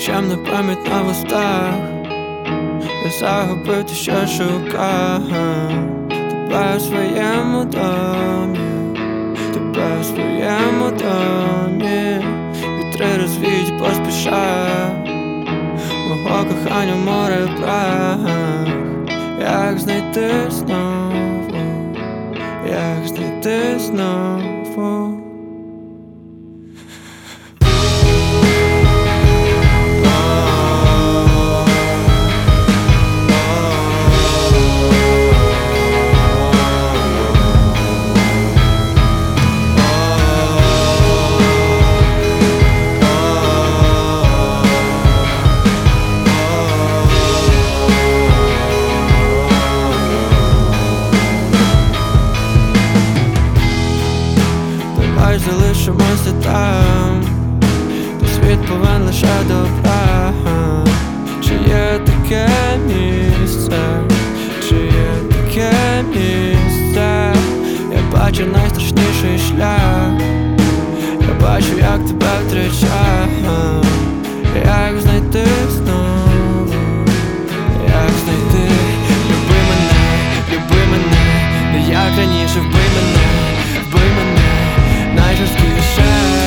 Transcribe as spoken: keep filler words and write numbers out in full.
нічемна пам'ять на вустах. Я загубив те, що шукав. Тебе в своєму домі, тебе в своєму домі. Вітри розвіють поспіша мого кохання в море прах. Як знайти знову, як знайти знову. Давай залишимося там, де світ повен лише добра. Чи є таке місце, чи є таке місце? Я бачу найстрашніший шлях, я бачу, як тебе втрачаю. Як знайти знову, як знайти? Люби мене, люби мене, не як раніше, вбий мене, вбий мене найжорсткіше.